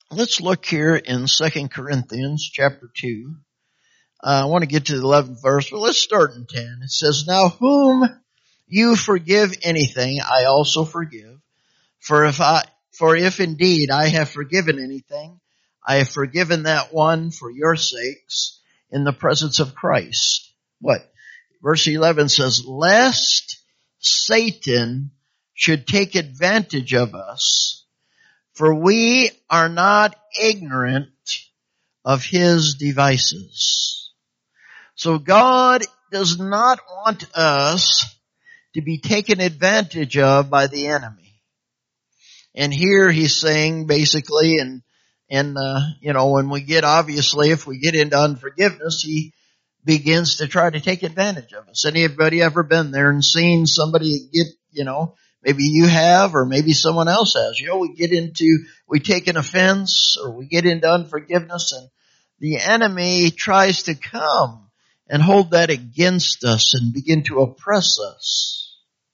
Let's look here in 2 Corinthians chapter 2. I want to get to the 11th verse, but let's start in 10. It says, "Now whom you forgive anything, I also forgive. For if indeed I have forgiven anything, I have forgiven that one for your sakes in the presence of Christ." What? Verse 11 says, "Lest Satan should take advantage of us, for we are not ignorant of his devices." So God does not want us to be taken advantage of by the enemy. And here he's saying basically, when we get, obviously, if we get into unforgiveness, he begins to try to take advantage of us. Anybody ever been there and seen somebody get, maybe you have, or maybe someone else has, we take an offense or we get into unforgiveness, and the enemy tries to come and hold that against us and begin to oppress us.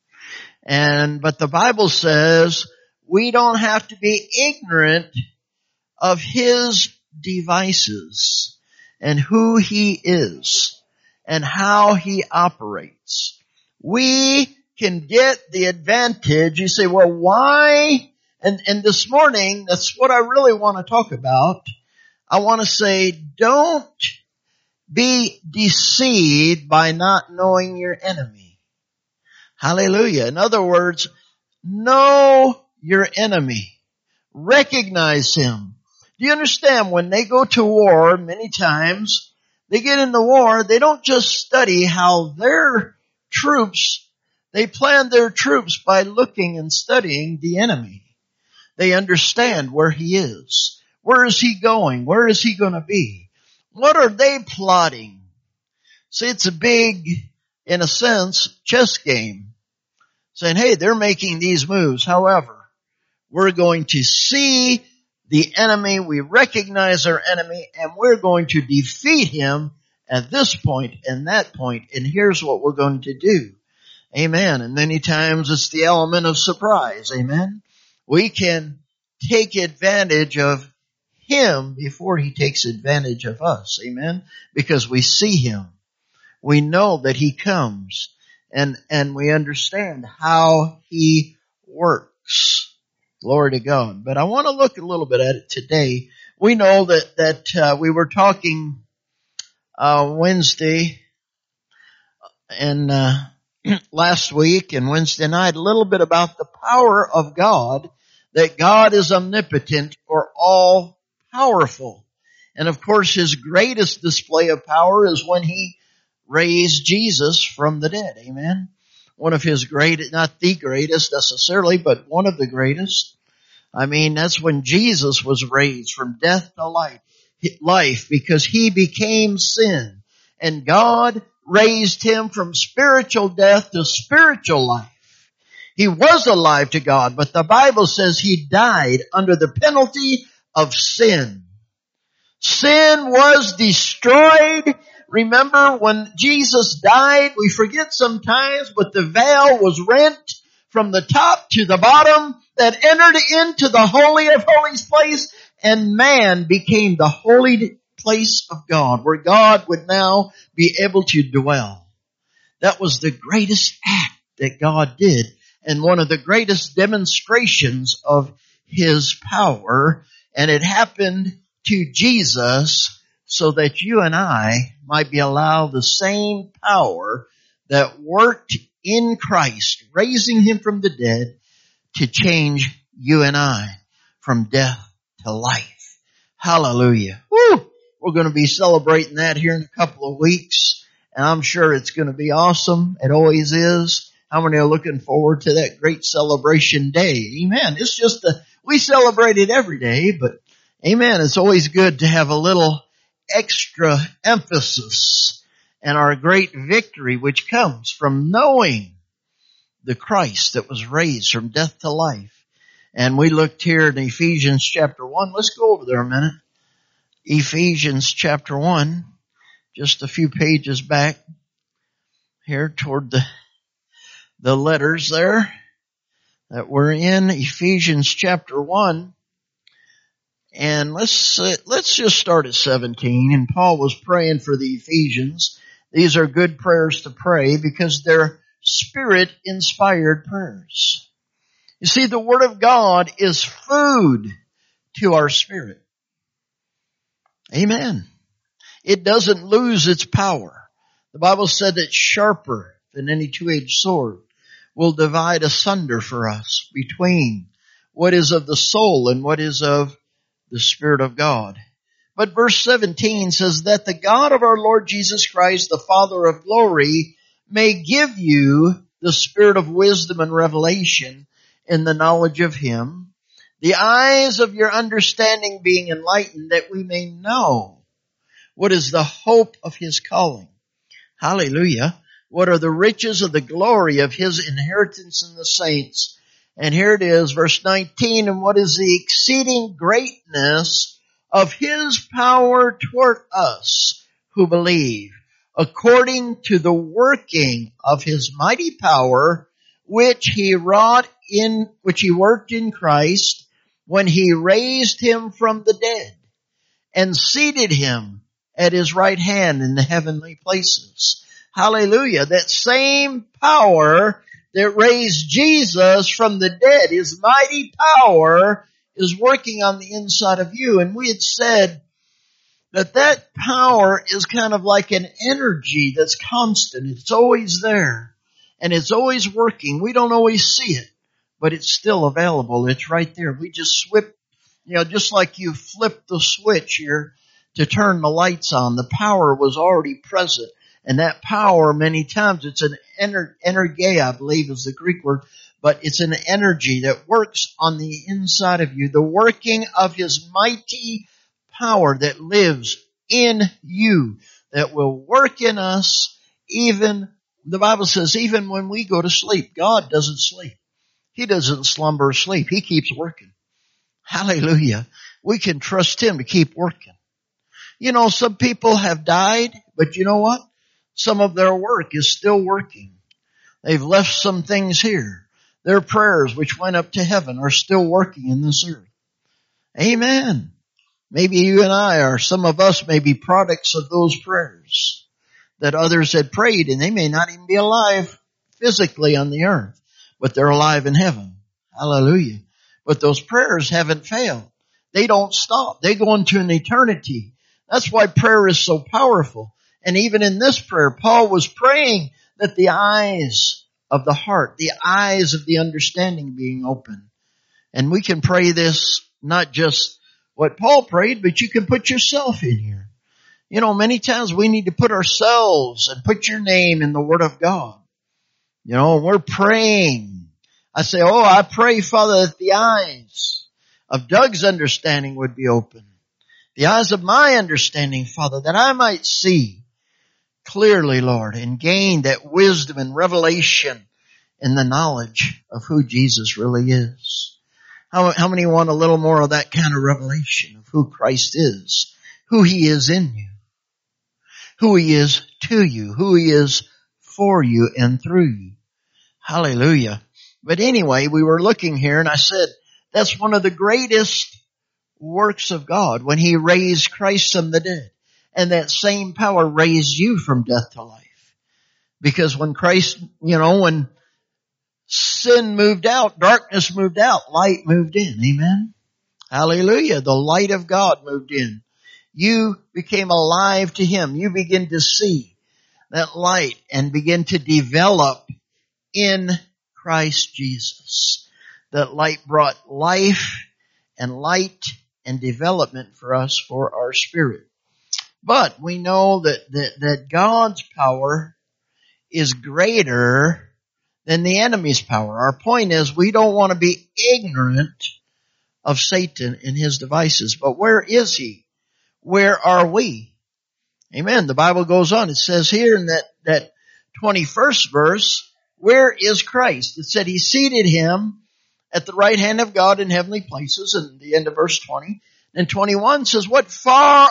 But the Bible says we don't have to be ignorant of his devices and who he is and how he operates. We can get the advantage. You say, well, why? And this morning, that's what I really want to talk about. I want to say, don't be deceived by not knowing your enemy. Hallelujah. In other words, know your enemy. Recognize him. Do you understand? When they go to war, many times, they get in the war, they don't just study how their troops, they plan their troops by looking and studying the enemy. They understand where he is. Where is he going? Where is he going to be? What are they plotting? See, it's a big, in a sense, chess game. Saying, hey, they're making these moves. However, we're going to see the enemy. We recognize our enemy, and we're going to defeat him at this point and that point. And here's what we're going to do. Amen. And many times it's the element of surprise. Amen. We can take advantage of him before he takes advantage of us. Amen. Because we see him. We know that he comes, and we understand how he works. Glory to God. But I want to look a little bit at it today. We know that we were talking Wednesday and last week and Wednesday night a little bit about the power of God, that God is omnipotent or all powerful. And of course, his greatest display of power is when he raised Jesus from the dead. Amen. One of his greatest, not the greatest necessarily, but one of the greatest. I mean, that's when Jesus was raised from death to life, because he became sin. And God raised him from spiritual death to spiritual life. He was alive to God, but the Bible says he died under the penalty of sin. Sin was destroyed. Remember when Jesus died, we forget sometimes, but the veil was rent from the top to the bottom that entered into the Holy of Holies place, and man became the holy place of God, where God would now be able to dwell. That was the greatest act that God did, and one of the greatest demonstrations of his power. And it happened to Jesus so that you and I might be allowed the same power that worked in Christ, raising him from the dead, to change you and I from death to life. Hallelujah. Woo! We're going to be celebrating that here in a couple of weeks, and I'm sure it's going to be awesome. It always is. How many are looking forward to that great celebration day? Amen. It's just we celebrate it every day, but amen, it's always good to have a little extra emphasis and our great victory, which comes from knowing the Christ that was raised from death to life. And we looked here in Ephesians chapter 1. Let's go over there a minute. Ephesians chapter 1, just a few pages back here toward the letters there that we're in. Ephesians chapter 1. And let's just start at 17. And Paul was praying for the Ephesians. These are good prayers to pray because they're Spirit-inspired prayers. You see, the Word of God is food to our spirit. Amen. It doesn't lose its power. The Bible said that sharper than any two-edged sword will divide asunder for us between what is of the soul and what is of the Spirit of God. But verse 17 says that the God of our Lord Jesus Christ, the Father of glory, may give you the spirit of wisdom and revelation in the knowledge of Him, the eyes of your understanding being enlightened, that we may know what is the hope of His calling. Hallelujah. What are the riches of the glory of His inheritance in the saints? And here it is, verse 19, and what is the exceeding greatness of His power toward us who believe, according to the working of His mighty power, which He worked in Christ when He raised Him from the dead and seated Him at His right hand in the heavenly places. Hallelujah. That same power that raised Jesus from the dead, His mighty power, is working on the inside of you. And we had said that power is kind of like an energy that's constant. It's always there. And it's always working. We don't always see it, but it's still available. It's right there. We just just like you flip the switch here to turn the lights on. The power was already present. And that power, many times, it's an energeia, I believe is the Greek word, but it's an energy that works on the inside of you. The working of His mighty power that lives in you, that will work in us even, the Bible says, even when we go to sleep. God doesn't sleep. He doesn't slumber or sleep. He keeps working. Hallelujah. We can trust Him to keep working. You know, some people have died, but you know what? Some of their work is still working. They've left some things here. Their prayers which went up to heaven are still working in this earth. Amen. Maybe you and I, or some of us, may be products of those prayers that others had prayed, and they may not even be alive physically on the earth, but they're alive in heaven. Hallelujah. But those prayers haven't failed. They don't stop. They go into an eternity. That's why prayer is so powerful. And even in this prayer, Paul was praying that the eyes of the heart, the eyes of the understanding being open. And we can pray this, not just what Paul prayed, but you can put yourself in here. You know, many times we need to put ourselves and put your name in the Word of God. You know, we're praying. I say, I pray, Father, that the eyes of Doug's understanding would be open. The eyes of my understanding, Father, that I might see clearly, Lord, and gain that wisdom and revelation in the knowledge of who Jesus really is. How many want a little more of that kind of revelation of who Christ is, who He is in you, who He is to you, who He is for you and through you? Hallelujah. But anyway, we were looking here and I said, that's one of the greatest works of God when He raised Christ from the dead. And that same power raised you from death to life. Because when Christ, when sin moved out, darkness moved out, light moved in. Amen. Hallelujah. The light of God moved in. You became alive to Him. You begin to see that light and begin to develop in Christ Jesus. That light brought life and light and development for us, for our spirit. But we know that God's power is greater than the enemy's power. Our point is we don't want to be ignorant of Satan and his devices. But where is he? Where are we? Amen. The Bible goes on. It says here in that 21st verse, where is Christ? It said He seated Him at the right hand of God in heavenly places, and the end of verse 20. And 21 says, what? Far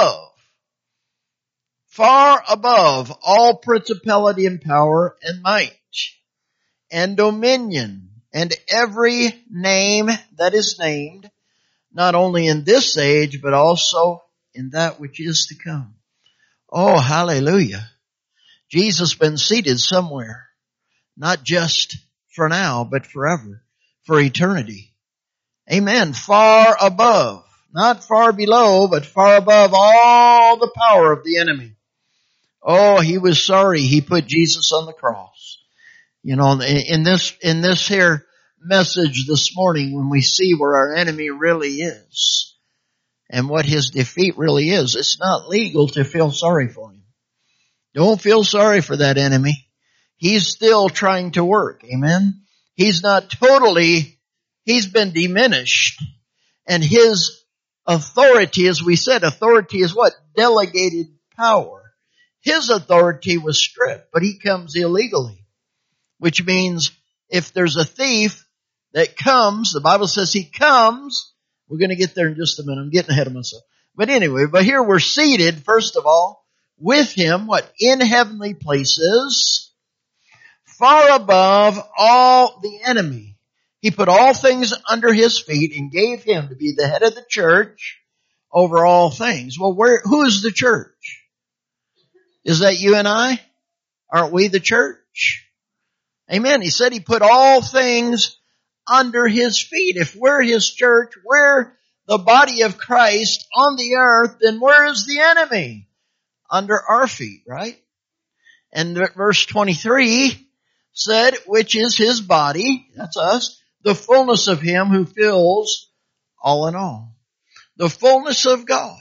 above all principality and power and might and dominion and every name that is named, not only in this age, but also in that which is to come. Oh, hallelujah. Jesus has been seated somewhere, not just for now, but forever, for eternity. Amen. Far above, not far below, but far above all the power of the enemy. Oh, he was sorry he put Jesus on the cross. You know, in this here message this morning, when we see where our enemy really is and what his defeat really is, it's not legal to feel sorry for him. Don't feel sorry for that enemy. He's still trying to work. Amen. He's not totally, he's been diminished. And his authority, as we said, authority is what? Delegated power. His authority was stripped, but he comes illegally. Which means if there's a thief that comes, the Bible says he comes. We're going to get there in just a minute. I'm getting ahead of myself. But anyway, but here we're seated, first of all, with him, what? In heavenly places, far above all the enemy. He put all things under his feet and gave him to be the head of the church over all things. Well, who is the church? Is that you and I? Aren't we the church? Amen. He said he put all things under his feet. If we're his church, we're the body of Christ on the earth, then where is the enemy? Under our feet, right? And verse 23 said, which is his body, that's us, the fullness of him who fills all in all. The fullness of God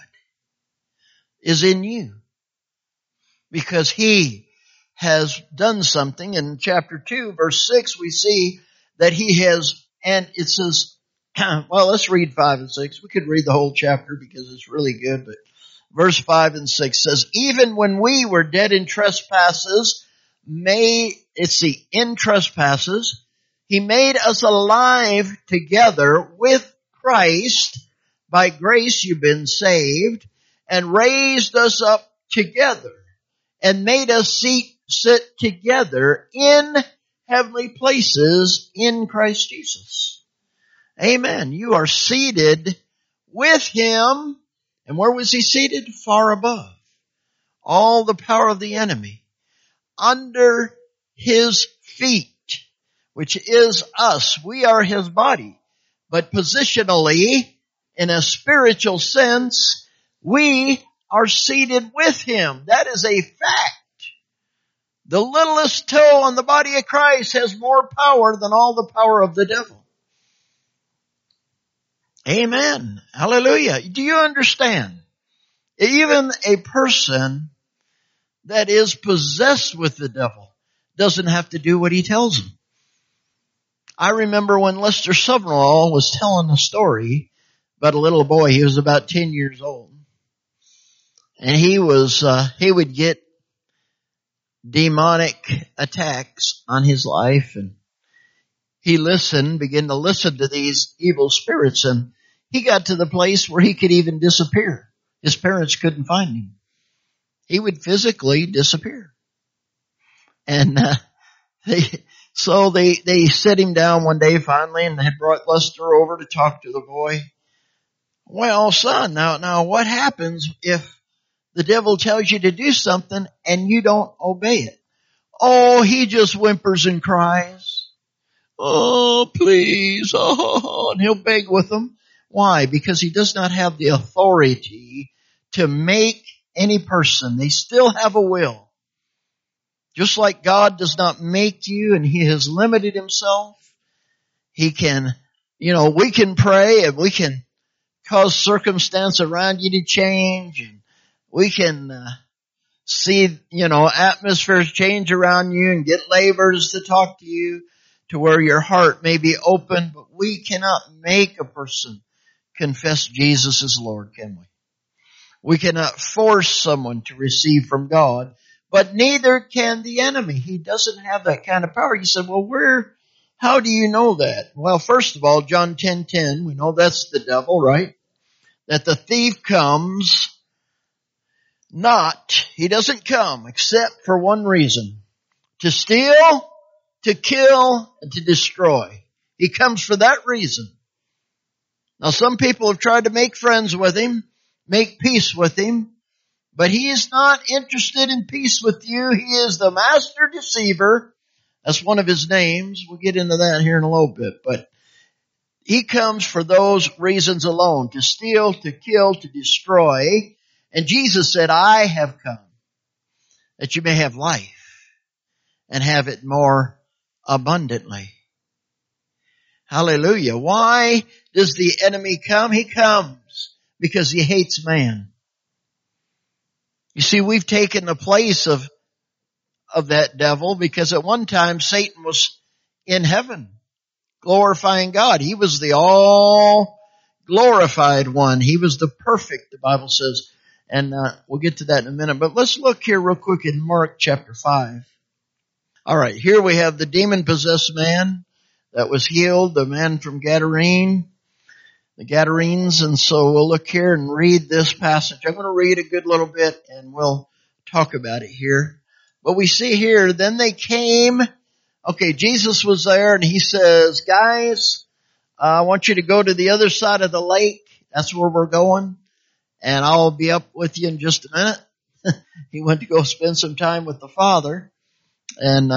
is in you because he has done something. In chapter 2, verse 6, we see that he has, and it says, well, let's read 5 and 6. We could read the whole chapter because it's really good, but verse 5 and 6 says, even when we were dead in trespasses, in trespasses, he made us alive together with Christ. By grace you've been saved, and raised us up together and made us sit together in heavenly places in Christ Jesus. Amen. You are seated with him. And where was he seated? Far above all the power of the enemy. Under his feet, which is us. We are his body. But positionally, in a spiritual sense, we are seated with him. That is a fact. The littlest toe on the body of Christ has more power than all the power of the devil. Amen. Hallelujah. Do you understand? Even a person that is possessed with the devil doesn't have to do what he tells them. I remember when Lester Sumrall was telling a story about a little boy. He was about 10 years old. And he would get demonic attacks on his life, and he began to listen to these evil spirits, and he got to the place where he could even disappear. His parents couldn't find him. He would physically disappear. And they set him down one day finally, and they brought Lester over to talk to the boy. Well, son, now what happens if the devil tells you to do something and you don't obey it? Oh, he just whimpers and cries. Oh, please. Oh, and he'll beg with them. Why? Because he does not have the authority to make any person. They still have a will. Just like God does not make you and he has limited himself. He can, we can pray and we can cause circumstance around you to change, and we can see, atmospheres change around you and get laborers to talk to you to where your heart may be open, but we cannot make a person confess Jesus as Lord, can we? We cannot force someone to receive from God, but neither can the enemy. He doesn't have that kind of power. You said, well, how do you know that? Well, first of all, John 10:10, we know that's the devil, right? That the thief comes he doesn't come except for one reason: to steal, to kill, and to destroy. He comes for that reason. Now some people have tried to make friends with him, make peace with him, but he is not interested in peace with you. He is the master deceiver. That's one of his names. We'll get into that here in a little bit, but he comes for those reasons alone, to steal, to kill, to destroy. And Jesus said, I have come that you may have life and have it more abundantly. Hallelujah. Why does the enemy come? He comes because he hates man. You see, we've taken the place of that devil, because at one time Satan was in heaven glorifying God. He was the all glorified one. He was the perfect, the Bible says. And we'll get to that in a minute. But let's look here real quick in Mark chapter 5. All right, here we have the demon-possessed man that was healed, the man from Gadarene, the Gadarenes. And so we'll look here and read this passage. I'm going to read a good little bit and we'll talk about it here. But we see here, then they came. Okay, Jesus was there and he says, guys, I want you to go to the other side of the lake. That's where we're going. And I'll be up with you in just a minute. He went to go spend some time with the Father and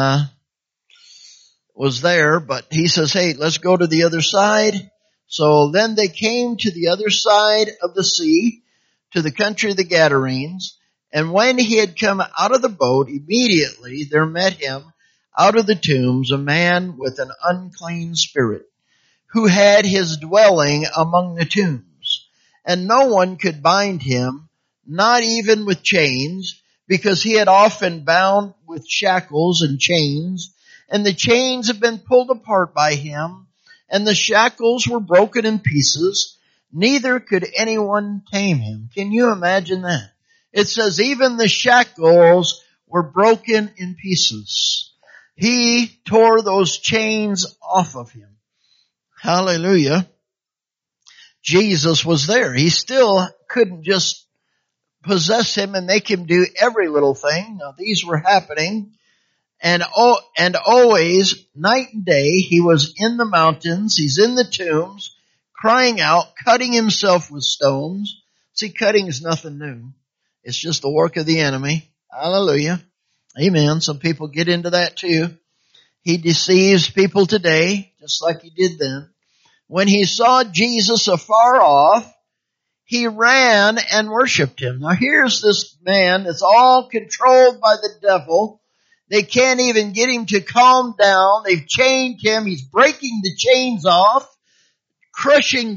was there. But he says, hey, let's go to the other side. So then they came to the other side of the sea, to the country of the Gadarenes. And when he had come out of the boat, immediately there met him out of the tombs a man with an unclean spirit, who had his dwelling among the tombs. And no one could bind him, not even with chains, because he had often bound with shackles and chains. And the chains had been pulled apart by him, and the shackles were broken in pieces. Neither could anyone tame him. Can you imagine that? It says even the shackles were broken in pieces. He tore those chains off of him. Hallelujah. Jesus was there. He still couldn't just possess him and make him do every little thing. Now these were happening. And always, night and day, he was in the mountains. He's in the tombs, crying out, cutting himself with stones. See, cutting is nothing new. It's just the work of the enemy. Hallelujah. Amen. Some people get into that too. He deceives people today, just like he did then. When he saw Jesus afar off, he ran and worshiped him. Now here's this man that's all controlled by the devil. They can't even get him to calm down. They've chained him. He's breaking the chains off, crushing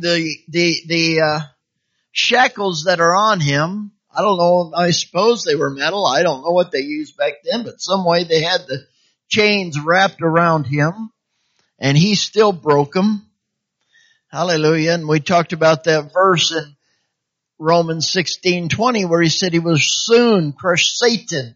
the shackles that are on him. I don't know. I suppose they were metal. I don't know what they used back then, but some way they had the chains wrapped around him, and he still broke them. Hallelujah. And we talked about that verse in Romans 16:20 where he said he will soon crush Satan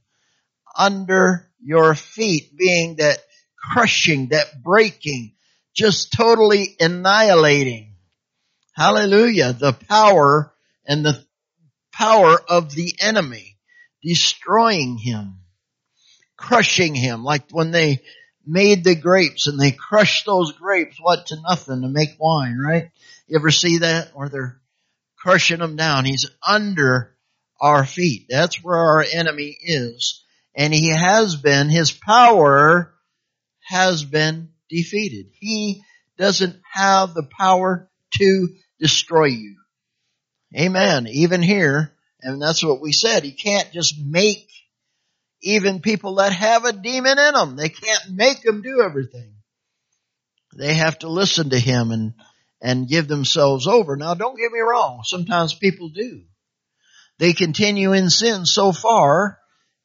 under your feet, being that crushing, that breaking, just totally annihilating. Hallelujah. The power and the power of the enemy, destroying him, crushing him, like when they made the grapes and they crushed those grapes, what, to nothing to make wine, right? You ever see that? Or they're crushing them down. He's under our feet. That's where our enemy is. And he has been, his power has been defeated. He doesn't have the power to destroy you. Amen. Even here, and that's what we said, he can't just make even people that have a demon in them. They can't make them do everything. They have to listen to him and give themselves over. Now don't get me wrong. Sometimes people do. They continue in sin so far,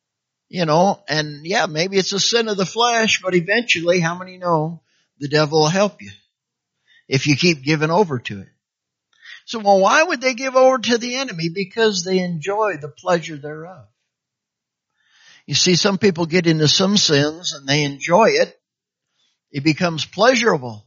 and yeah, maybe it's a sin of the flesh, but eventually, how many know the devil will help you if you keep giving over to it? So, well, why would they give over to the enemy? Because they enjoy the pleasure thereof. You see, some people get into some sins and they enjoy it. It becomes pleasurable.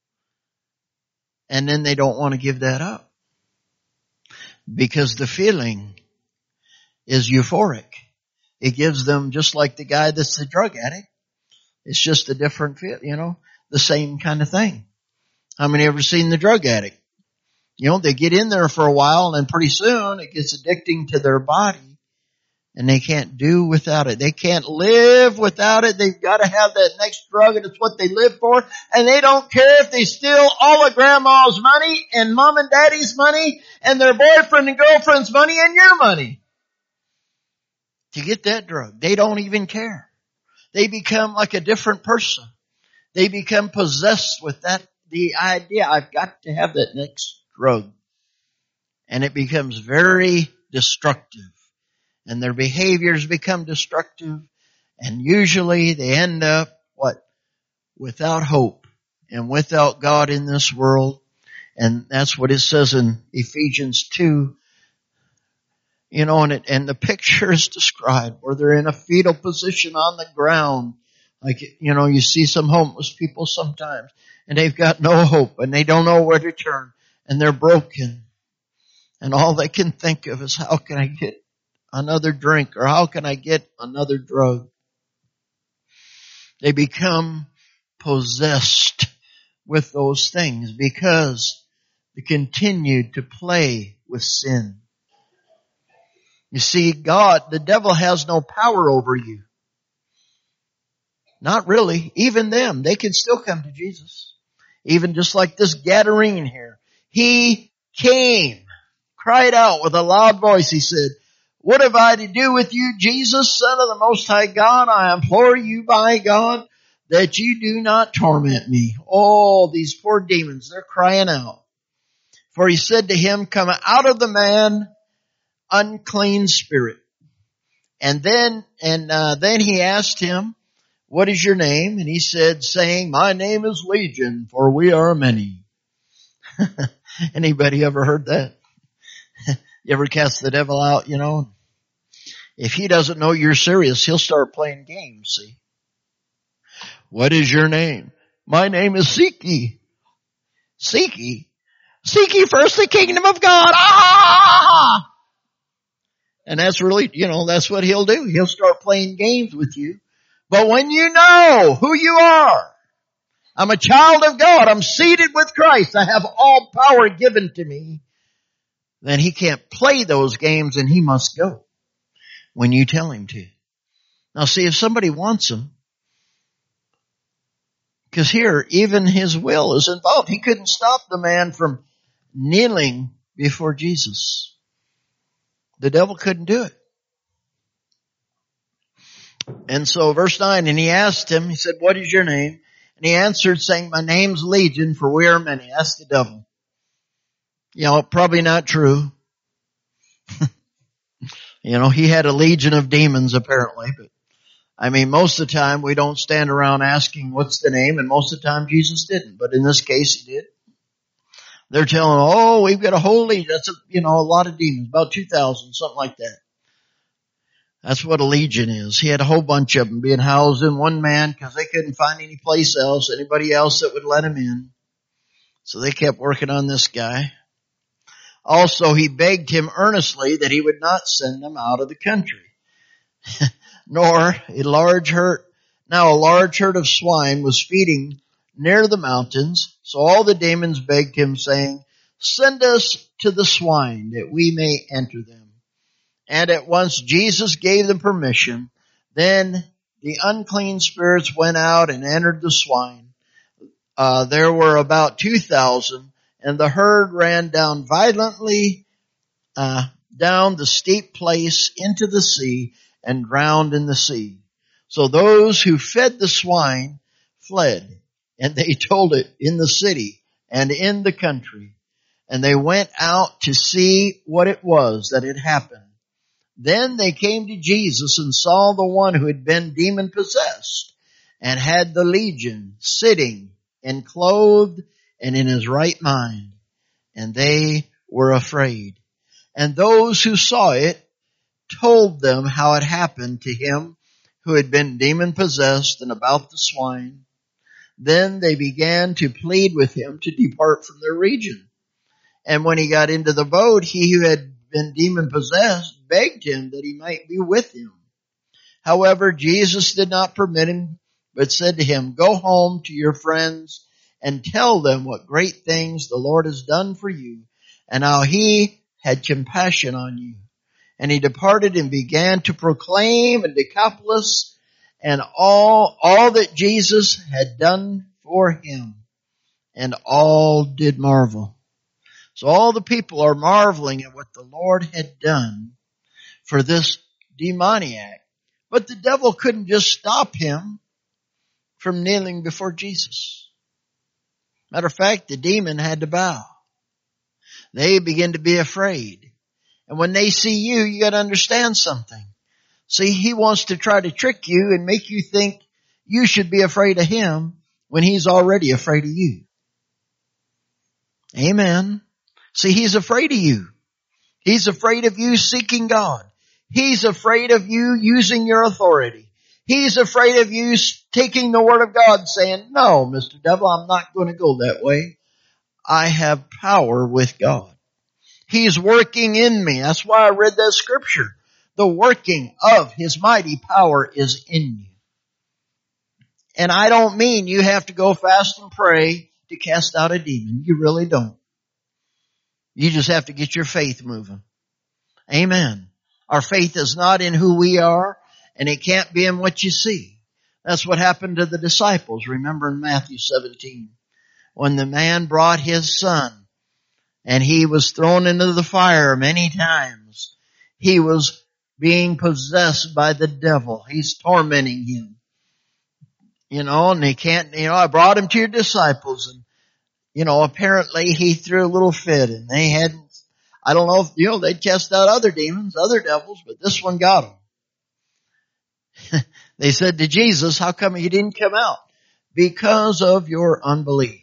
And then they don't want to give that up. Because the feeling is euphoric. It gives them, just like the guy that's the drug addict. It's just a different feel, the same kind of thing. How many ever seen the drug addict? They get in there for a while and then pretty soon it gets addicting to their body and they can't do without it. They can't live without it. They've got to have that next drug and it's what they live for. And they don't care if they steal all of grandma's money and mom and daddy's money and their boyfriend and girlfriend's money and your money to get that drug. They don't even care. They become like a different person. They become possessed with the idea, I've got to have that next drug. And it becomes very destructive. And their behaviors become destructive. And usually they end up, without hope and without God in this world. And that's what it says in Ephesians 2. And the picture is described where they're in a fetal position on the ground. Like, you see some homeless people sometimes and they've got no hope and they don't know where to turn and they're broken. And all they can think of is how can I get another drink or how can I get another drug? They become possessed with those things because they continue to play with sin. You see, the devil has no power over you. Not really. Even them, they can still come to Jesus. Even just like this Gadarene here. He came, cried out with a loud voice. He said, what have I to do with you, Jesus, Son of the Most High God? I implore you by God that you do not torment me. Oh, these poor demons, they're crying out. For he said to him, come out of the man, unclean spirit. And then he asked him, what is your name? And he said, saying, my name is Legion, for we are many. Anybody ever heard that? You ever cast the devil out, If he doesn't know you're serious, he'll start playing games, see? What is your name? My name is Seek ye. Seek ye? Seek ye first the kingdom of God. Ah! And that's really, that's what he'll do. He'll start playing games with you. But when you know who you are, I'm a child of God, I'm seated with Christ, I have all power given to me, then he can't play those games and he must go when you tell him to. Now see, if somebody wants him, because here, even his will is involved. He couldn't stop the man from kneeling before Jesus. The devil couldn't do it. And so verse 9, and he asked him, he said, what is your name? And he answered saying, my name's Legion, for we are many. That's the devil. Probably not true. He had a legion of demons apparently, but most of the time we don't stand around asking what's the name, and most of the time Jesus didn't, but in this case he did. They're telling, we've got a whole legion. That's a lot of demons, about 2,000, something like that. That's what a legion is. He had a whole bunch of them being housed in one man because they couldn't find any place else, anybody else that would let him in. So they kept working on this guy. Also, he begged him earnestly that he would not send them out of the country. Nor a large herd of swine was feeding near the mountains. So all the demons begged him, saying, send us to the swine that we may enter them. And at once Jesus gave them permission. Then the unclean spirits went out and entered the swine. There were about 2,000, and the herd ran down violently down the steep place into the sea and drowned in the sea. So those who fed the swine fled, and they told it in the city and in the country. And they went out to see what it was that had happened. Then they came to Jesus and saw the one who had been demon possessed and had the legion sitting and clothed and in his right mind. And they were afraid. And those who saw it told them how it happened to him who had been demon possessed and about the swine. Then they began to plead with him to depart from their region. And when he got into the boat, he who had been demon possessed begged him that he might be with him. However, Jesus did not permit him, but said to him, go home to your friends and tell them what great things the Lord has done for you and how he had compassion on you. And he departed and began to proclaim in Decapolis and all that Jesus had done for him. And all did marvel. So all the people are marveling at what the Lord had done for this demoniac. But the devil couldn't just stop him from kneeling before Jesus. Matter of fact, the demon had to bow. They begin to be afraid. And when they see you, you got to understand something. See, he wants to try to trick you and make you think you should be afraid of him when he's already afraid of you. Amen. See, he's afraid of you. He's afraid of you seeking God. He's afraid of you using your authority. He's afraid of you taking the word of God saying, no, Mr. Devil, I'm not going to go that way. I have power with God. He's working in me. That's why I read that scripture. The working of his mighty power is in you. And I don't mean you have to go fast and pray to cast out a demon. You really don't. You just have to get your faith moving. Amen. Our faith is not in who we are, and it can't be in what you see. That's what happened to the disciples. Remember in Matthew 17, when the man brought his son, and he was thrown into the fire many times. He was being possessed by the devil. He's tormenting him. And he can't, I brought him to your disciples, and, apparently he threw a little fit, and they hadn't, I don't know if, they'd cast out other demons, other devils, but this one got him. They said to Jesus, how come he didn't come out? Because of your unbelief.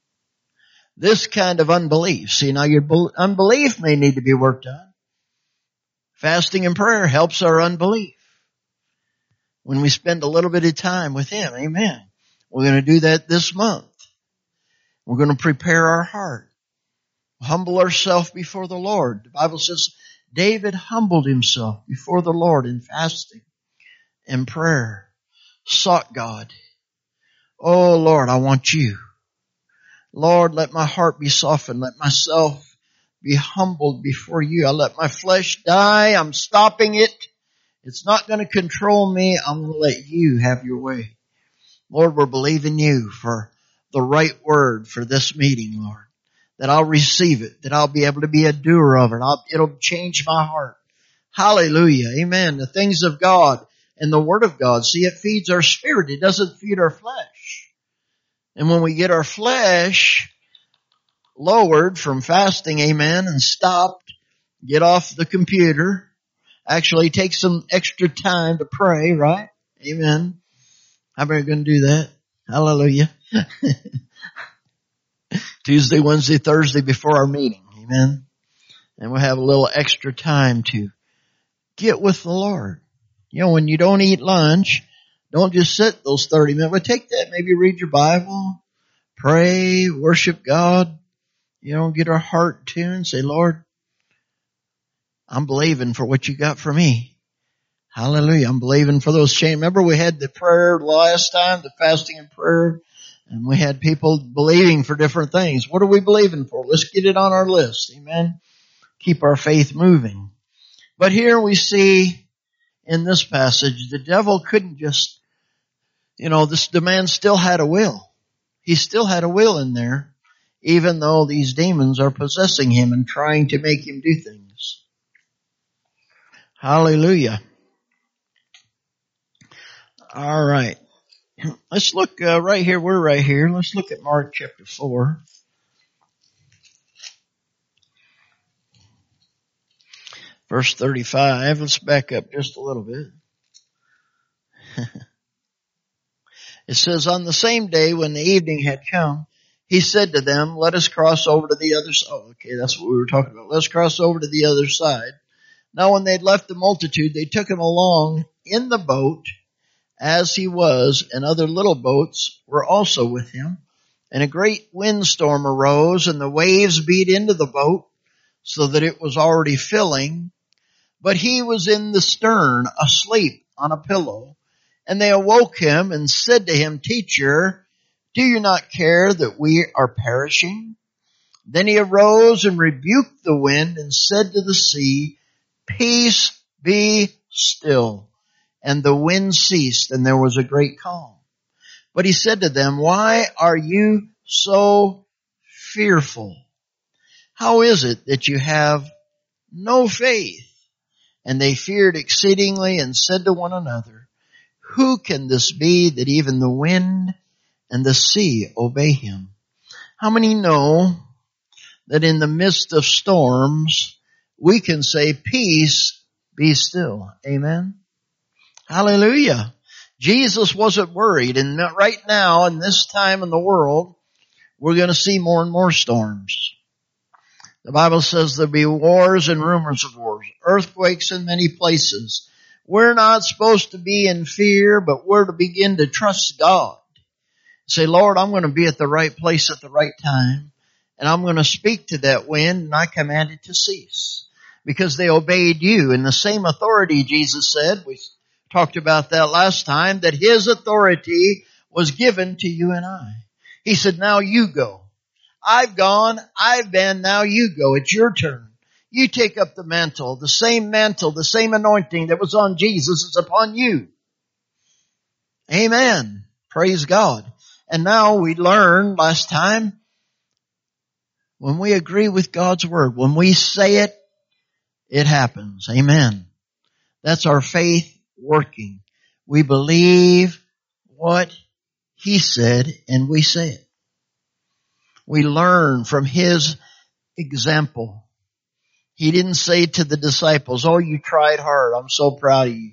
This kind of unbelief. See, now your unbelief may need to be worked on. Fasting and prayer helps our unbelief. When we spend a little bit of time with him, amen. We're going to do that this month. We're going to prepare our heart. Humble ourselves before the Lord. The Bible says David humbled himself before the Lord in fasting and prayer. Sought God. Oh Lord, I want you. Lord, let my heart be softened. Let myself be humbled before you. I let my flesh die. I'm stopping it. It's not going to control me. I'm going to let you have your way. Lord, we're believing you for the right word for this meeting, Lord. That I'll receive it. That I'll be able to be a doer of it. It'll change my heart. Hallelujah. Amen. The things of God and the word of God. See, it feeds our spirit. It doesn't feed our flesh. And when we get our flesh lowered from fasting, amen, and stopped, get off the computer, actually take some extra time to pray, right? Amen. How many are going to do that? Hallelujah. Tuesday, Wednesday, Thursday before our meeting. Amen. And we'll have a little extra time to get with the Lord. When you don't eat lunch, don't just sit those 30 minutes. But take that, maybe read your Bible, pray, worship God. Get our heart tuned. Say, Lord, I'm believing for what you got for me. Hallelujah. I'm believing for those chains. Remember we had the prayer last time, the fasting and prayer, and we had people believing for different things. What are we believing for? Let's get it on our list. Amen. Keep our faith moving. But here we see in this passage, the devil couldn't just, the man still had a will. He still had a will in there, even though these demons are possessing him and trying to make him do things. Hallelujah. All right. Let's look right here. We're right here. Let's look at Mark chapter 4. Verse 35. Let's back up just a little bit. It says, on the same day when the evening had come, he said to them, let us cross over to the other side. Oh, okay, that's what we were talking about. Let's cross over to the other side. Now when they'd left the multitude, they took him along in the boat as he was, and other little boats were also with him. And a great windstorm arose, and the waves beat into the boat, so that it was already filling. But he was in the stern, asleep on a pillow. And they awoke him and said to him, Teacher, do you not care that we are perishing? Then he arose and rebuked the wind and said to the sea, Peace, be still. And the wind ceased, and there was a great calm. But he said to them, Why are you so fearful? How is it that you have no faith? And they feared exceedingly and said to one another, Who can this be that even the wind and the sea obey him? How many know that in the midst of storms, we can say, Peace, be still. Amen. Hallelujah. Jesus wasn't worried. And right now, in this time in the world, we're going to see more and more storms. The Bible says there'll be wars and rumors of wars, earthquakes in many places. We're not supposed to be in fear, but we're to begin to trust God. Say, Lord, I'm going to be at the right place at the right time, and I'm going to speak to that wind, and I command it to cease. Because they obeyed you. In the same authority, Jesus said, we talked about that last time, that his authority was given to you and I. He said, now you go. I've gone, I've been, now you go. It's your turn. You take up the mantle, the same anointing that was on Jesus is upon you. Amen. Praise God. And now we learned last time, when we agree with God's word, when we say it, it happens. Amen. That's our faith working. We believe what he said and we say it. We learn from his example. He didn't say to the disciples, oh, you tried hard. I'm so proud of you.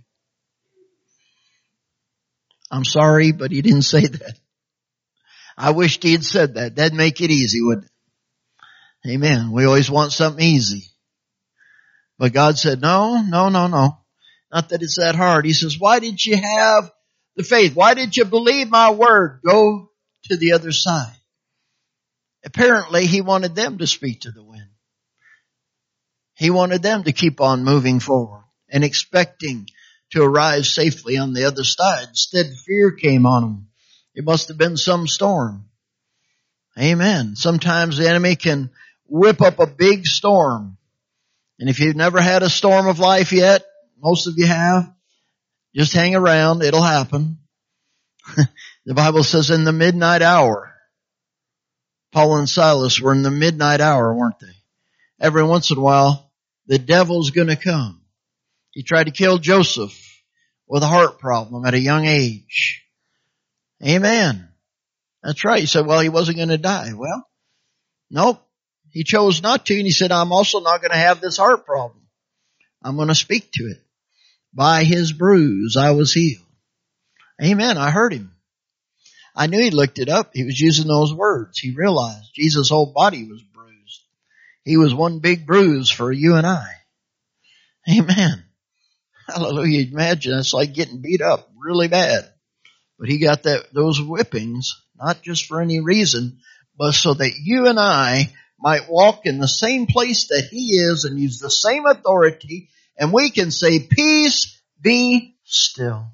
I'm sorry, but he didn't say that. I wished he had said that. That'd make it easy, wouldn't it? Amen. We always want something easy. But God said, no. Not that it's that hard. He says, why did you have the faith? Why did you believe my word? Go to the other side. Apparently, he wanted them to speak to the wind. He wanted them to keep on moving forward and expecting to arrive safely on the other side. Instead, fear came on them. It must have been some storm. Amen. Sometimes the enemy can whip up a big storm. And if you've never had a storm of life yet, most of you have, just hang around. It'll happen. The Bible says in the midnight hour, Paul and Silas were in the midnight hour, weren't they? Every once in a while, the devil's going to come. He tried to kill Joseph with a heart problem at a young age. Amen. That's right. He said, well, he wasn't going to die. Well, nope. He chose not to, and he said, I'm also not going to have this heart problem. I'm going to speak to it. By his bruise, I was healed. Amen. I heard him. I knew he looked it up. He was using those words. He realized Jesus' whole body was bruised. He was one big bruise for you and I. Amen. Hallelujah. Imagine it's like getting beat up really bad. But he got those whippings, not just for any reason, but so that you and I might walk in the same place that he is and use the same authority, and we can say, peace, be still.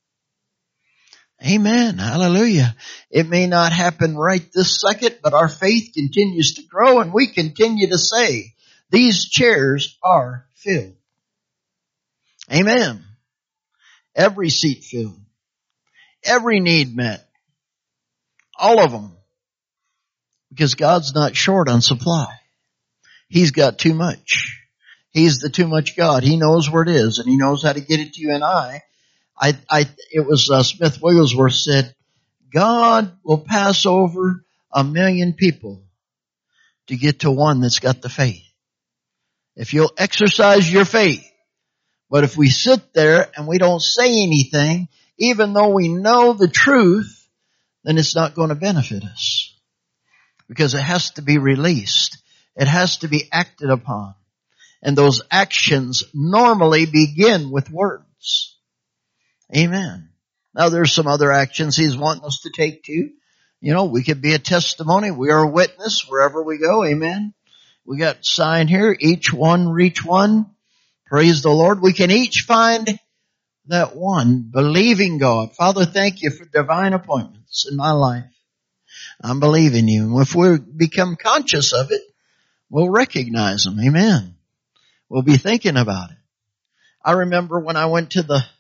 Amen. Hallelujah. It may not happen right this second, but our faith continues to grow, and we continue to say, these chairs are filled. Amen. Every seat filled. Every need met. All of them. Because God's not short on supply. He's got too much. He's the too much God. He knows where it is, and he knows how to get it to you and I. It was Smith Wigglesworth said, God will pass over 1 million people to get to one that's got the faith. If you'll exercise your faith. But if we sit there and we don't say anything, even though we know the truth, then it's not going to benefit us. Because it has to be released. It has to be acted upon. And those actions normally begin with words. Amen. Now there's some other actions he's wanting us to take too. You know, we could be a testimony. We are a witness wherever we go. Amen. We got sign here. Each one reach one. Praise the Lord. We can each find that one believing God. Father, thank you for divine appointments in my life. I'm believing you. And if we become conscious of it, we'll recognize them. Amen. We'll be thinking about it. I remember when I was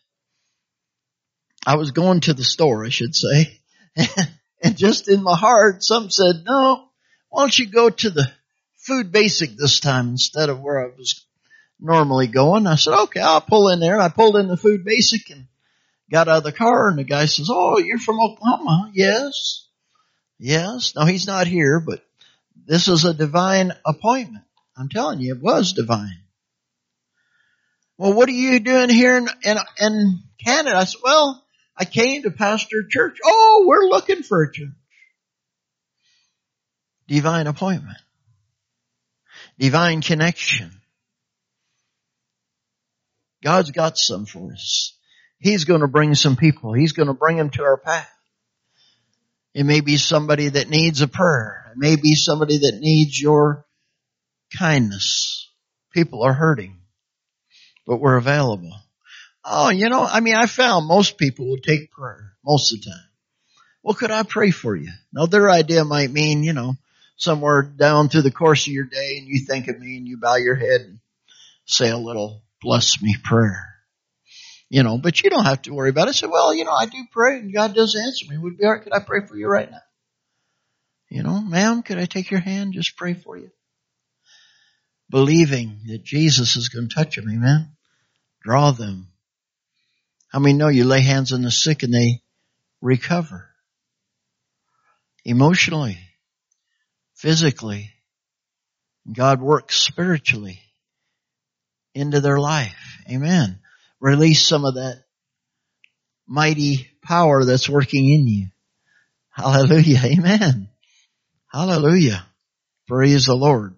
going to the store, I should say, and just in my heart, some said, no, why don't you go to the Food Basic this time instead of where I was normally going? I said, okay, I'll pull in there. And I pulled in the Food Basic and got out of the car, and the guy says, oh, you're from Oklahoma? Yes. No, he's not here, but this is a divine appointment. I'm telling you, it was divine. Well, what are you doing here in Canada? I said, well, I came to pastor a church. Oh, we're looking for a church. Divine appointment. Divine connection. God's got some for us. He's going to bring some people. He's going to bring them to our path. It may be somebody that needs a prayer. It may be somebody that needs your kindness. People are hurting, but we're available. Oh, I found most people will take prayer most of the time. Well, could I pray for you? Now, their idea might mean, somewhere down through the course of your day, and you think of me and you bow your head and say a little bless me prayer. But you don't have to worry about it. Say, well, I do pray and God does answer me. Would it be all right? Could I pray for you right now? Ma'am, could I take your hand? Just pray for you. Believing that Jesus is going to touch them. Amen. Draw them. How many know you lay hands on the sick and they recover? Emotionally, physically. God works spiritually into their life. Amen. Release some of that mighty power that's working in you. Hallelujah. Amen. Hallelujah. Praise the Lord.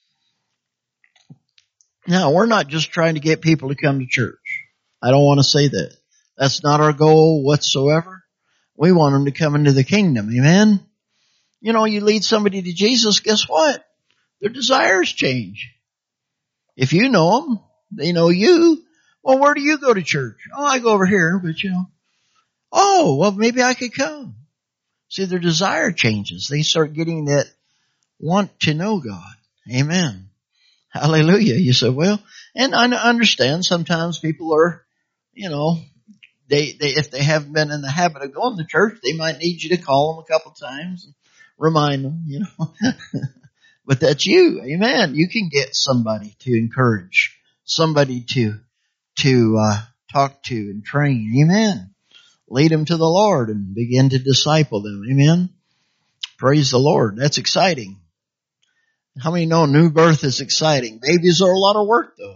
Now, we're not just trying to get people to come to church. I don't want to say that. That's not our goal whatsoever. We want them to come into the kingdom. Amen. You lead somebody to Jesus, guess what? Their desires change. If you know them, they know you. Well, where do you go to church? Oh, I go over here, but oh, well, maybe I could come. See, their desire changes. They start getting that want to know God. Amen. Hallelujah. You say, well, and I understand sometimes people are, if they haven't been in the habit of going to church, they might need you to call them a couple times and remind them, But that's you. Amen. You can get somebody to encourage, somebody to talk to and train. Amen. Lead them to the Lord and begin to disciple them. Amen. Praise the Lord. That's exciting. How many know new birth is exciting? Babies are a lot of work though.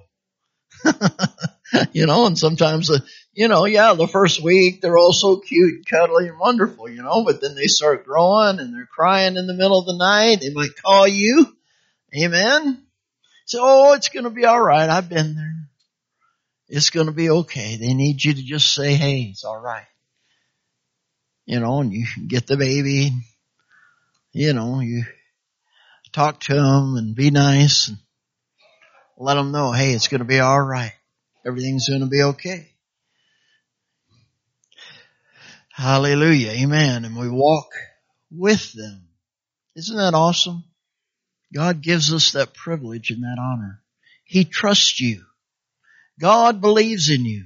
And sometimes, the first week they're all so cute and cuddly and wonderful, but then they start growing and they're crying in the middle of the night. They might call you. Amen. So, it's going to be all right. I've been there. It's going to be okay. They need you to just say, hey, it's all right. And you can get the baby, you talk to them and be nice and let them know, hey, it's going to be all right. Everything's going to be okay. Hallelujah. Amen. And we walk with them. Isn't that awesome? God gives us that privilege and that honor. He trusts you. God believes in you.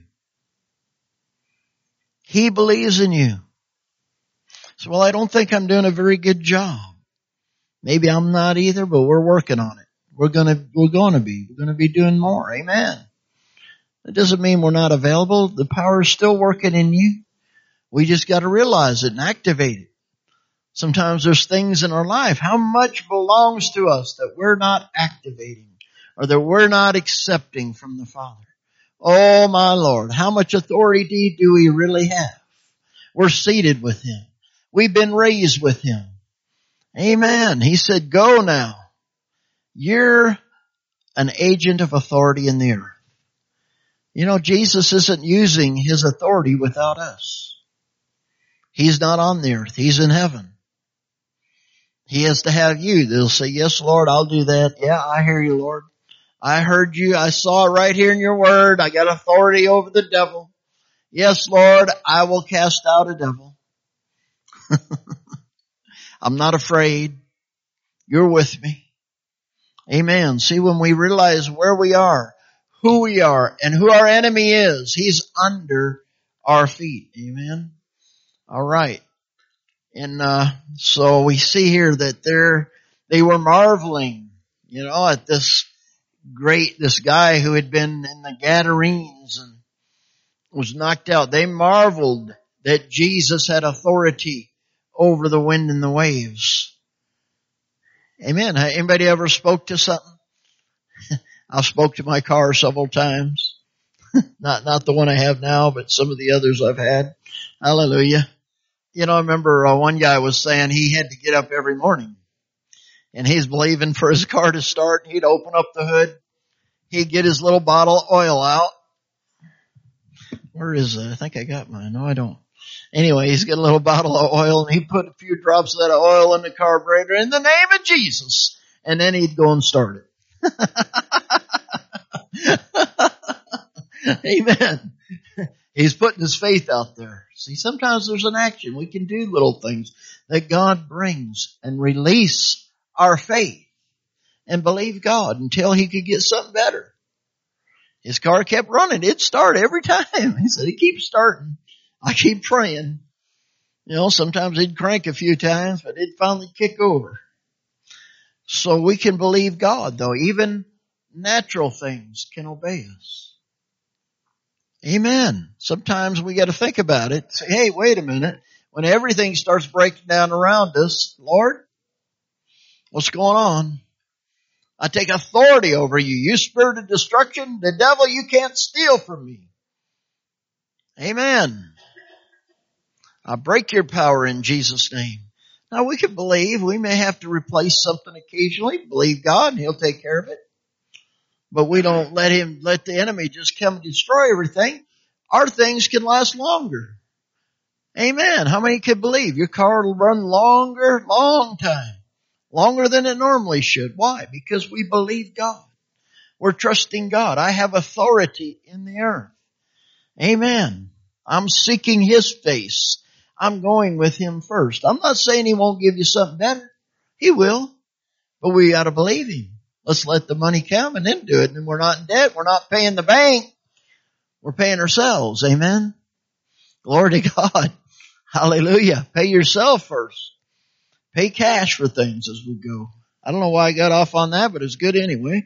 He believes in you. So, well, I don't think I'm doing a very good job. Maybe I'm not either, but we're working on it. We're going to be doing more. Amen. That doesn't mean we're not available. The power is still working in you. We just got to realize it and activate it. Sometimes there's things in our life. How much belongs to us that we're not activating or that we're not accepting from the Father? Oh, my Lord, how much authority do we really have? We're seated with Him. We've been raised with Him. Amen. He said, go now. You're an agent of authority in the earth. Jesus isn't using His authority without us. He's not on the earth. He's in heaven. He has to have you. They'll say, yes, Lord, I'll do that. Yeah, I hear you, Lord. I heard you. I saw it right here in your word. I got authority over the devil. Yes, Lord, I will cast out a devil. I'm not afraid. You're with me. Amen. See, when we realize where we are, who we are, and who our enemy is, he's under our feet. Amen. All right. And so we see here that they were marveling, at this guy who had been in the Gadarenes and was knocked out. They marveled that Jesus had authority over the wind and the waves. Amen. Anybody ever spoke to something? I spoke to my car several times. Not the one I have now, but some of the others I've had. Hallelujah. I remember one guy was saying he had to get up every morning and he's believing for his car to start. He'd open up the hood. He'd get his little bottle of oil out. Where is it? I think I got mine. No, I don't. Anyway, he's got a little bottle of oil and he'd put a few drops of that oil in the carburetor in the name of Jesus. And then he'd go and start it. Amen. He's putting his faith out there. See, sometimes there's an action. We can do little things that God brings and release our faith and believe God until he could get something better. His car kept running. It'd start every time. He said, it keeps starting. I keep praying. Sometimes he'd crank a few times, but it'd finally kick over. So we can believe God, though. Even natural things can obey us. Amen. Sometimes we got to think about it. Say, hey, wait a minute. When everything starts breaking down around us, Lord, what's going on? I take authority over you. You spirit of destruction, the devil, you can't steal from me. Amen. I break your power in Jesus' name. Now we can believe. We may have to replace something occasionally. Believe God and he'll take care of it. But we don't let the enemy just come and destroy everything. Our things can last longer. Amen. How many can believe your car will run long time? Longer than it normally should. Why? Because we believe God. We're trusting God. I have authority in the earth. Amen. I'm seeking his face. I'm going with him first. I'm not saying he won't give you something better. He will. But we got to believe him. Let's let the money come and then do it. And we're not in debt. We're not paying the bank. We're paying ourselves. Amen. Glory to God. Hallelujah. Pay yourself first. Pay cash for things as we go. I don't know why I got off on that, but it's good anyway.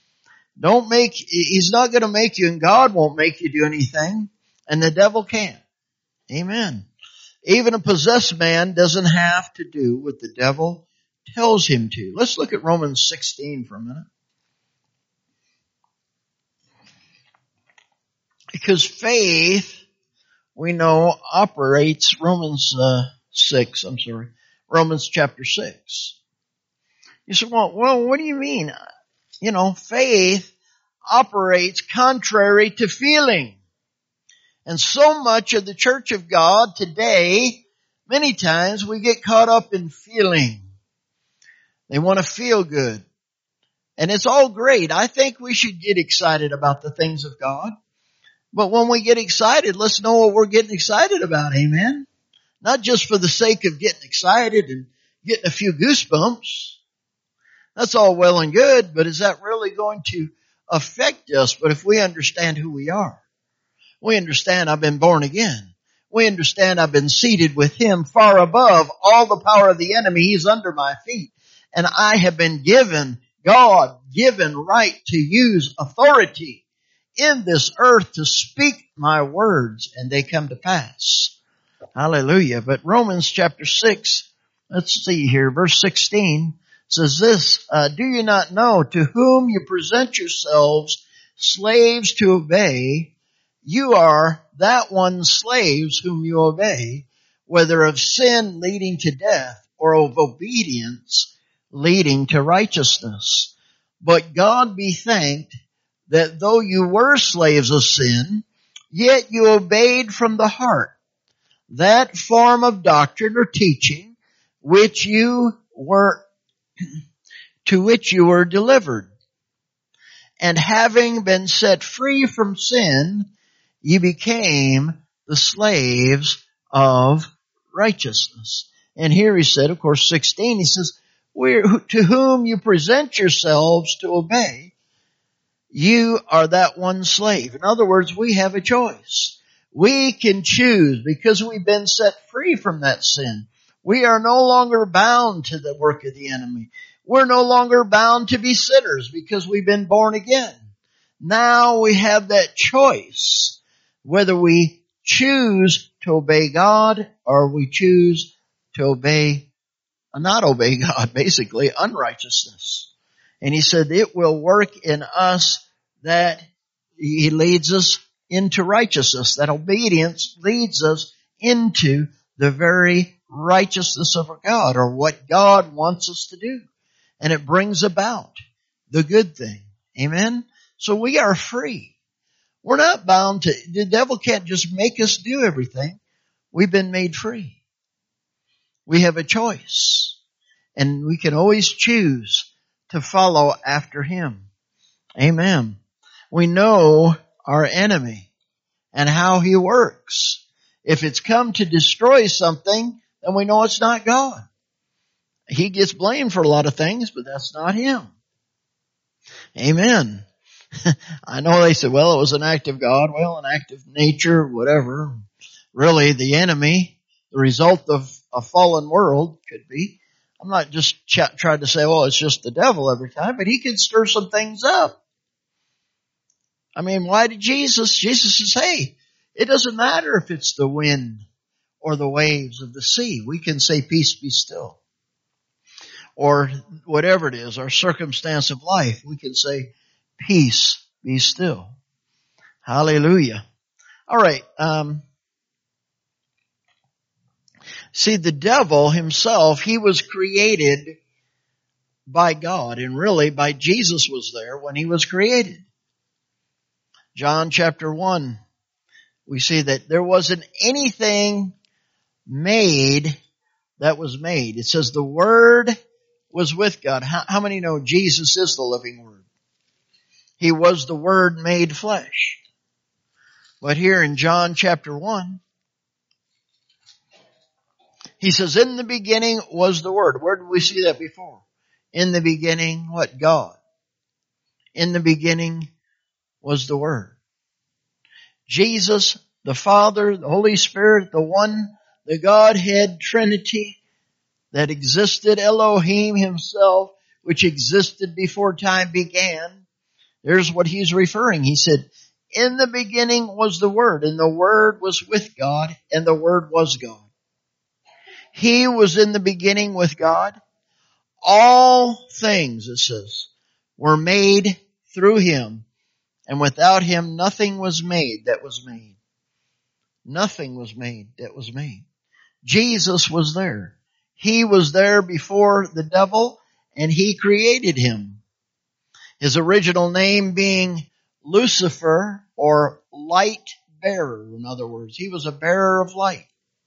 He's not going to make you, and God won't make you do anything, and the devil can't. Amen. Even a possessed man doesn't have to do what the devil tells him to. Let's look at Romans 16 for a minute. Because faith, we know, operates, Romans chapter 6. You say, well, what do you mean? Faith operates contrary to feeling. And so much of the church of God today, many times we get caught up in feeling. They want to feel good. And it's all great. I think we should get excited about the things of God. But when we get excited, let's know what we're getting excited about. Amen. Not just for the sake of getting excited and getting a few goosebumps. That's all well and good, but is that really going to affect us? But if we understand who we are, we understand I've been born again. We understand I've been seated with him far above all the power of the enemy. He's under my feet. And I have been given, God-given right to use authority in this earth to speak my words, and they come to pass. Hallelujah. But Romans chapter 6, let's see here, verse 16 says this, do you not know to whom you present yourselves slaves to obey? You are that one slaves whom you obey, whether of sin leading to death or of obedience leading to righteousness. But God be thanked that though you were slaves of sin, yet you obeyed from the heart that form of doctrine or teaching to which you were delivered. And having been set free from sin, you became the slaves of righteousness. And here he said, of course, 16, he says, to whom you present yourselves to obey, you are that one slave. In other words, we have a choice. We can choose because we've been set free from that sin. We are no longer bound to the work of the enemy. We're no longer bound to be sinners because we've been born again. Now we have that choice whether we choose to obey God or we choose to not obey God, basically, unrighteousness. And he said it will work in us that he leads us into righteousness. That obedience leads us into the very righteousness of God, or what God wants us to do. And it brings about the good thing. Amen? So we are free. We're not bound to, the devil can't just make us do everything. We've been made free. We have a choice. And we can always choose to follow after him. Amen. We know our enemy and how he works. If it's come to destroy something, then we know it's not God. He gets blamed for a lot of things, but that's not him. Amen. I know they said, well, it was an act of God. Well, an act of nature, whatever. Really, the enemy, the result of a fallen world could be. I'm not just trying to say, well, it's just the devil every time, but he can stir some things up. I mean, why did Jesus says, hey, it doesn't matter if it's the wind or the waves of the sea. We can say, peace be still. Or whatever it is, our circumstance of life, we can say, peace be still. Hallelujah. All right. See, the devil himself, he was created by God, and really by Jesus was there when he was created. John chapter 1, we see that there wasn't anything made that was made. It says the Word was with God. How many know Jesus is the living Word? He was the Word made flesh. But here in John chapter 1, he says, in the beginning was the Word. Where did we see that before? In the beginning, what? God. In the beginning was the Word. Jesus, the Father, the Holy Spirit, the Godhead Trinity that existed, Elohim himself, which existed before time began. There's what he's referring. He said, in the beginning was the Word, and the Word was with God, and the Word was God. He was in the beginning with God. All things, it says, were made through him, and without him nothing was made that was made. Nothing was made that was made. Jesus was there. He was there before the devil, and he created him. His original name being Lucifer, or light bearer, in other words. He was a bearer of light.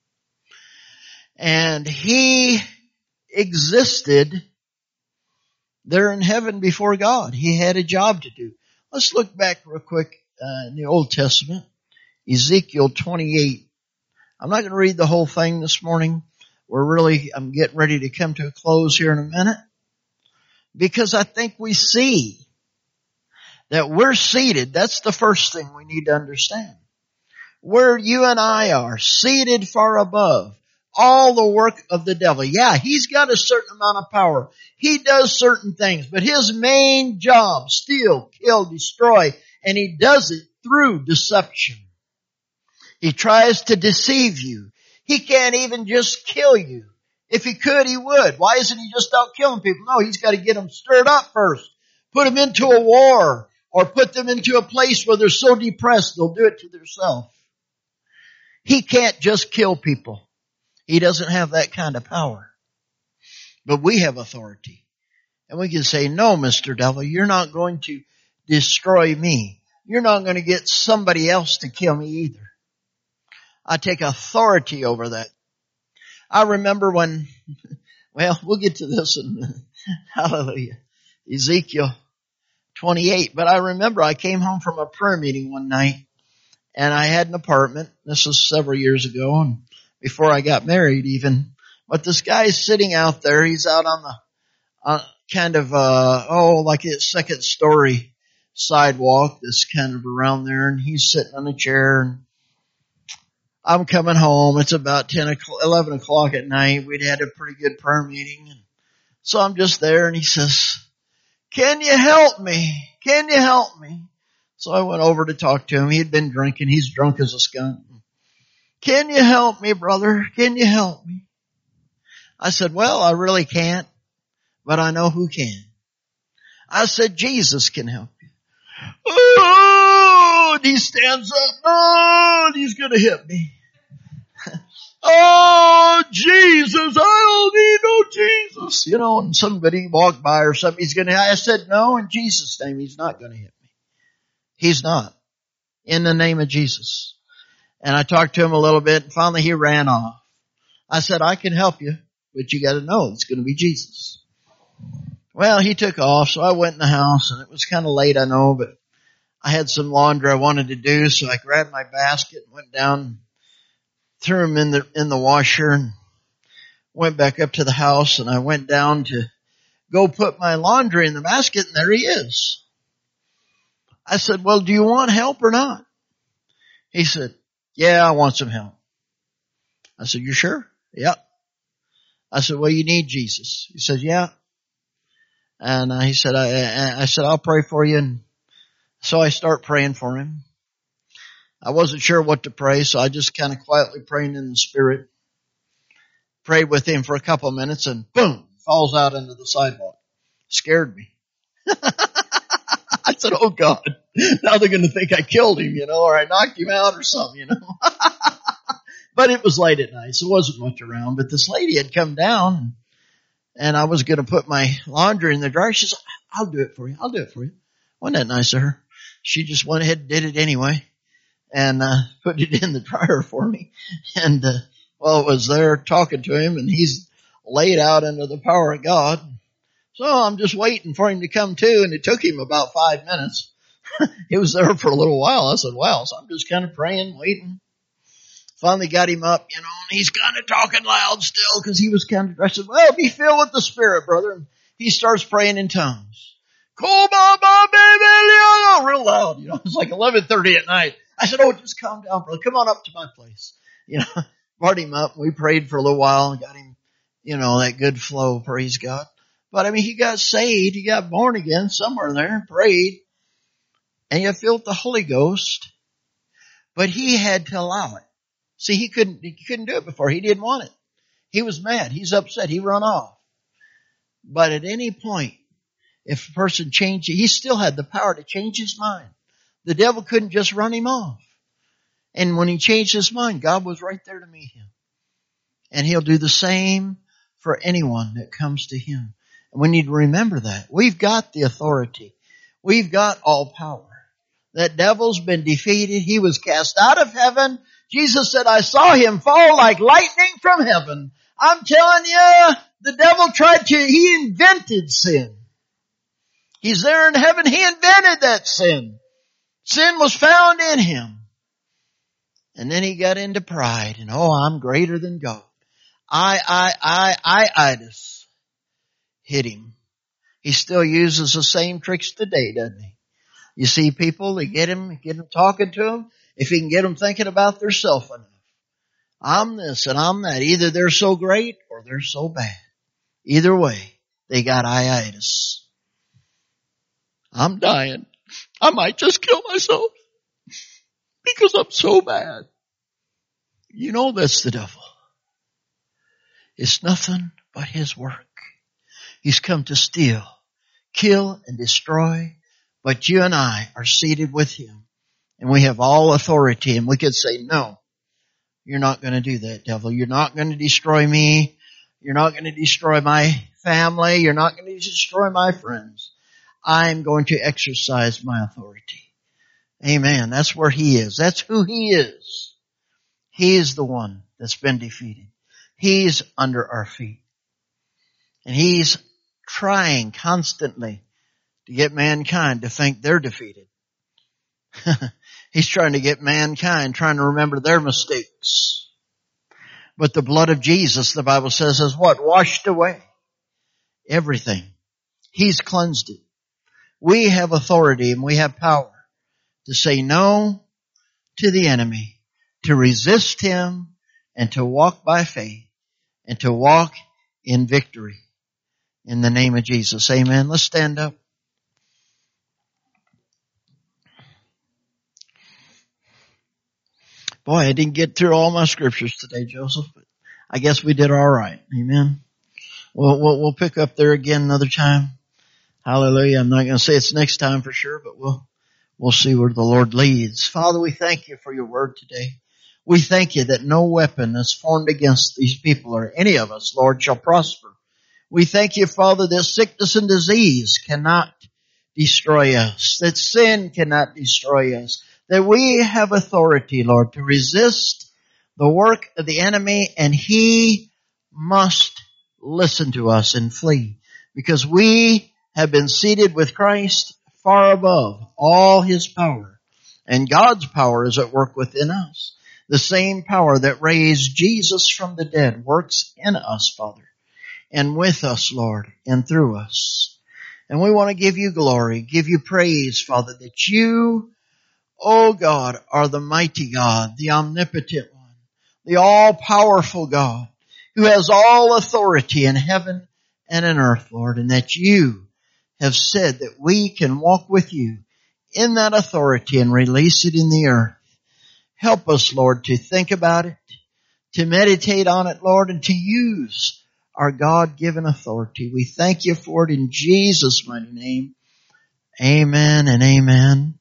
And he existed there in heaven before God. He had a job to do. Let's look back real quick in the Old Testament. Ezekiel 28. I'm not going to read the whole thing this morning. I'm getting ready to come to a close here in a minute. Because I think we see that we're seated. That's the first thing we need to understand. Where you and I are, seated far above all the work of the devil. Yeah, he's got a certain amount of power. He does certain things, but his main job, steal, kill, destroy, and he does it through deception. He tries to deceive you. He can't even just kill you. If he could, he would. Why isn't he just out killing people? No, he's got to get them stirred up first. Put them into a war, or put them into a place where they're so depressed they'll do it to themselves. He can't just kill people. He doesn't have that kind of power. But we have authority. And we can say, no, Mr. Devil, you're not going to destroy me. You're not going to get somebody else to kill me either. I take authority over that. I remember when, well, we'll get to this in hallelujah, Ezekiel 28. But I remember I came home from a prayer meeting one night, and I had an apartment. This was several years ago, and before I got married even. But this guy's sitting out there. He's out on the like a second story sidewalk that's kind of around there, and he's sitting on a chair, and I'm coming home. It's about 11 o'clock at night. We'd had a pretty good prayer meeting, and so I'm just there, and he says, "Can you help me? Can you help me?" So I went over to talk to him. He'd been drinking. He's drunk as a skunk. "Can you help me, brother? Can you help me?" I said, "Well, I really can't, but I know who can." I said, "Jesus can help you." Oh, and he stands up. Oh, and he's going to hit me. "Oh, Jesus, I don't need no Jesus." And somebody walked by or something. I said, "No, in Jesus' name, he's not going to hit me. He's not. In the name of Jesus." And I talked to him a little bit, and finally he ran off. I said, "I can help you, but you got to know it's going to be Jesus." Well, he took off, so I went in the house, and it was kind of late, I know, but I had some laundry I wanted to do, so I grabbed my basket and went down, threw them in the washer, and went back up to the house, and I went down to go put my laundry in the basket, and there he is. I said, "Well, do you want help or not?" He said, "Yeah, I want some help." I said, "You sure?" "Yeah." I said, "Well, you need Jesus." He said, "Yeah." And he said, I said, "I'll pray for you." And so I start praying for him. I wasn't sure what to pray, so I just kind of quietly praying in the Spirit. Prayed with him for a couple of minutes, and boom, falls out into the sidewalk. Scared me. I said, "Oh God, now they're going to think I killed him, or I knocked him out or something, But it was late at night, so there wasn't much around. But this lady had come down, and I was going to put my laundry in the dryer. She said, "I'll do it for you. I'll do it for you." Wasn't that nice of her? She just went ahead and did it anyway, and put it in the dryer for me. And while I was there talking to him, and he's laid out under the power of God. So I'm just waiting for him to come to, and it took him about 5 minutes. He was there for a little while. I said, "Wow." So I'm just kind of praying, waiting. Finally got him up, and he's kind of talking loud still because he was kind of, I said, "Well, be filled with the Spirit, brother." And he starts praying in tongues. Real loud, it's like 11:30 at night. I said, "Oh, just calm down, brother. Come on up to my place." Brought him up. We prayed for a little while and got him, that good flow, praise God. But he got saved. He got born again somewhere there and prayed. And he filled with the Holy Ghost. But he had to allow it. See, he couldn't do it before. He didn't want it. He was mad. He's upset. He run off. But at any point, if a person changed it, he still had the power to change his mind. The devil couldn't just run him off. And when he changed his mind, God was right there to meet him. And he'll do the same for anyone that comes to him. And we need to remember that. We've got the authority. We've got all power. That devil's been defeated. He was cast out of heaven. Jesus said, "I saw him fall like lightning from heaven." I'm telling you, the devil he invented sin. He's there in heaven. He invented that sin. Sin was found in him. And then he got into pride and, I'm greater than God. I-itis hit him. He still uses the same tricks today, doesn't he? You see people, they get him talking to him. If he can get them thinking about themselves enough. I'm this and I'm that. Either they're so great or they're so bad. Either way, they got itis. I'm dying. I might just kill myself because I'm so bad. That's the devil. It's nothing but his work. He's come to steal, kill, and destroy. But you and I are seated with him. And we have all authority. And we could say, "No, you're not going to do that, devil. You're not going to destroy me. You're not going to destroy my family. You're not going to destroy my friends. I'm going to exercise my authority." Amen. That's where he is. That's who he is. He is the one that's been defeated. He's under our feet. And he's trying constantly to get mankind to think they're defeated. He's trying to get mankind trying to remember their mistakes. But the blood of Jesus, the Bible says, is what? Washed away everything. He's cleansed it. We have authority and we have power to say no to the enemy, to resist him, and to walk by faith, and to walk in victory. In the name of Jesus. Amen. Let's stand up. Boy, I didn't get through all my scriptures today, Joseph, but I guess we did all right. Amen. We'll pick up there again another time. Hallelujah. I'm not going to say it's next time for sure, but we'll see where the Lord leads. Father, we thank you for your word today. We thank you that no weapon that's formed against these people or any of us, Lord, shall prosper. We thank you, Father, that sickness and disease cannot destroy us, that sin cannot destroy us, that we have authority, Lord, to resist the work of the enemy, and he must listen to us and flee, because we have been seated with Christ far above all his power, and God's power is at work within us. The same power that raised Jesus from the dead works in us, Father, and with us, Lord, and through us. And we want to give you glory, give you praise, Father, that you, oh God, are the mighty God, the omnipotent one, the all-powerful God, who has all authority in heaven and in earth, Lord, and that you have said that we can walk with you in that authority and release it in the earth. Help us, Lord, to think about it, to meditate on it, Lord, and to use our God-given authority. We thank you for it in Jesus' mighty name. Amen and amen.